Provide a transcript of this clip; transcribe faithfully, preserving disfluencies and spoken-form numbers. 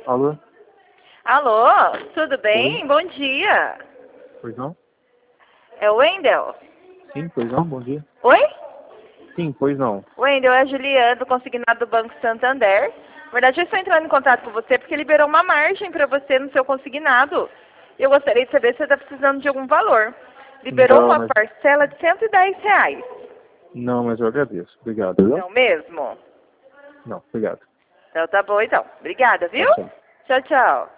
Alô? Alô, tudo bem? Oi. Bom dia. Pois não? É o Wendel? Sim, pois não, bom dia. Oi? Sim, pois não. Wendel, é a Juliana, do consignado do Banco Santander. Na verdade, eu estou entrando em contato com você porque liberou uma margem para você no seu consignado. Eu gostaria de saber se você está precisando de algum valor. Liberou Não, uma mas... parcela de cento e dez reais. Não, mas eu agradeço. Obrigado, viu? Não mesmo? Não, obrigado. Então tá bom, então. Obrigada, Tá viu? certo. Tchau, tchau.